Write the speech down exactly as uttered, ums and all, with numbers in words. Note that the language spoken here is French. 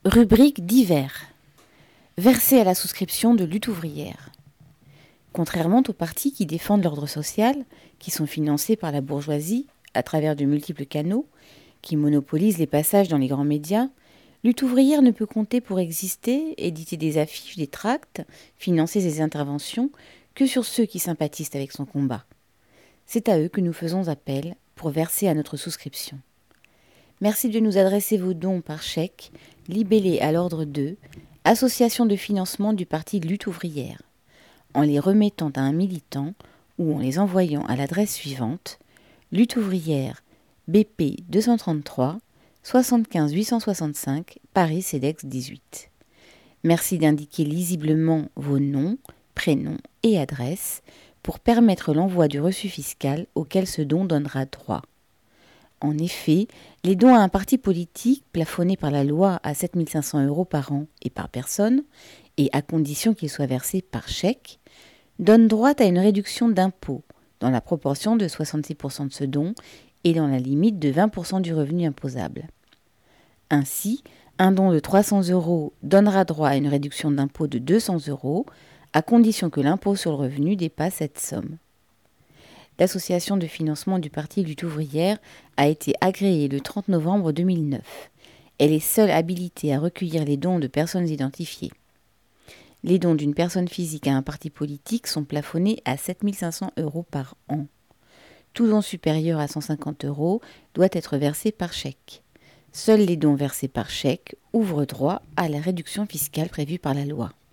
Rubrique divers. Versé à la souscription de lutte ouvrière. Contrairement aux partis qui défendent l'ordre social, qui sont financés par la bourgeoisie à travers de multiples canaux, qui monopolisent les passages dans les grands médias, lutte ouvrière ne peut compter pour exister, éditer des affiches, des tracts, financer ses interventions, que sur ceux qui sympathisent avec son combat. C'est à eux que nous faisons appel pour verser à notre souscription. Merci de nous adresser vos dons par chèque, libellé à l'ordre de Association de financement du Parti de lutte ouvrière, en les remettant à un militant ou en les envoyant à l'adresse suivante Lutte ouvrière, B P deux cent trente-trois, soixante-quinze huit cent soixante-cinq, Paris CEDEX dix-huit. Merci d'indiquer lisiblement vos noms, prénoms et adresses pour permettre l'envoi du reçu fiscal auquel ce don donnera droit. En effet, les dons à un parti politique, plafonnés par la loi à sept mille cinq cents euros par an et par personne, et à condition qu'ils soient versés par chèque, donnent droit à une réduction d'impôt, dans la proportion de soixante-six pour cent de ce don et dans la limite de vingt pour cent du revenu imposable. Ainsi, un don de trois cents euros donnera droit à une réduction d'impôt de deux cents euros, à condition que l'impôt sur le revenu dépasse cette somme. L'association de financement du Parti lutte ouvrière a été agréée le trente novembre deux mille neuf. Elle est seule habilitée à recueillir les dons de personnes identifiées. Les dons d'une personne physique à un parti politique sont plafonnés à sept mille cinq cents euros par an. Tout don supérieur à cent cinquante euros doit être versé par chèque. Seuls les dons versés par chèque ouvrent droit à la réduction fiscale prévue par la loi.